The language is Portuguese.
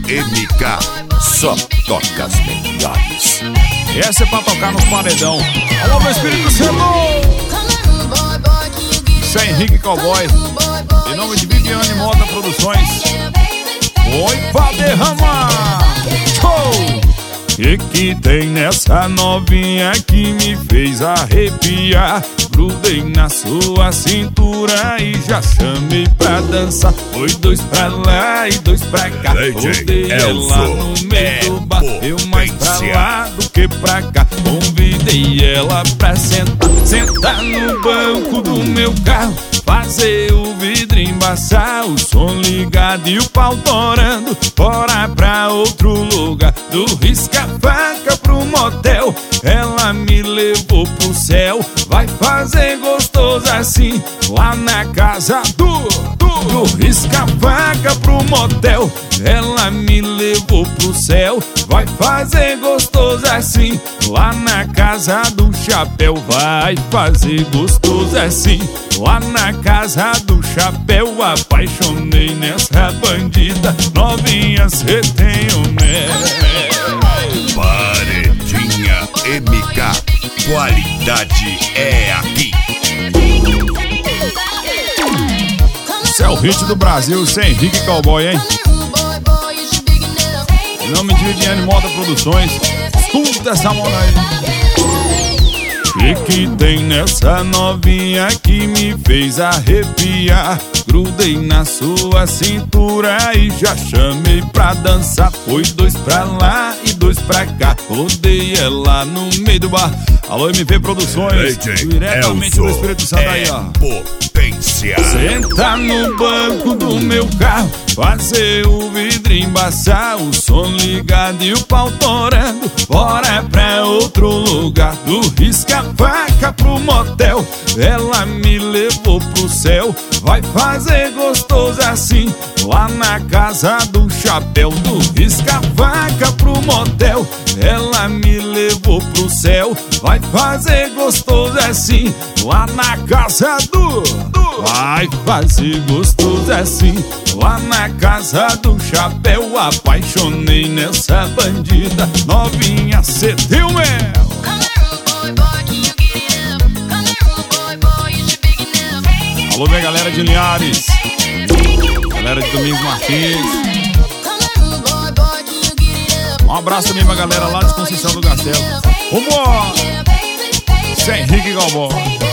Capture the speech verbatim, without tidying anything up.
M K, só toca as melhores. Essa é pra tocar no paredão. Alô, meu Espírito Santo! Isso é Henrique Cowboy, em nome de Viviane Moda Produções. Foi pra derramar. Show! Que que tem nessa novinha que me fez arrepiar? Grudei na sua cintura e já chamei pra dançar. Foi dois pra lá e dois pra cá. Rodei ela no meio do bar. Eu mais pra lá do que pra cá. Convidei ela pra sentar. Sentar no banco do meu carro, fazer o vidro embaçar, o som ligado e o pau torando. Bora pra outro lugar, do risca-faca pro motel. Ela me levou pro céu, vai fazer gostoso assim, lá na casa do Do, do risca-faca pro motel. Ela me levou pro céu, vai fazer gostoso assim, lá na casa do chapéu. Vai fazer gostoso assim, lá na casa do chapéu. Apaixonei nessa bandida, novinha cê tem o mel. Paredinha M K, qualidade é aqui. Esse é o hit do Brasil, sem Henrique Cowboy, hein? Em nome de Viviane Moda Produções, escuta essa moda aí. Que que tem nessa novinha que me fez arrepiar? Grudei na sua cintura e já chamei pra dançar. Foi dois pra lá e dois pra cá. Rodei ela no meio do bar. Alô, M V Produções, diretamente do Espírito Santo aí, ó. Potência. Senta no banco do meu carro, fazer o vidro embaçar, o som ligado e o pau torando. Bora pra outro lugar, do risca-faca pro motel. Ela me levou pro céu, vai fazer gostoso assim, lá na casa do chapéu. Do risca-faca pro motel. Ela me levou pro céu, vai fazer gostoso assim, lá na casa do, do vai fazer gostoso assim, lá na casa do chapéu. Apaixonei nessa bandida, novinha cê deu mel. Alô, minha galera de Linhares, galera de Domingos Martins. Um abraço também pra galera lá de Conceição do Castelo. Vambora! Isso é Henrique Cowboy.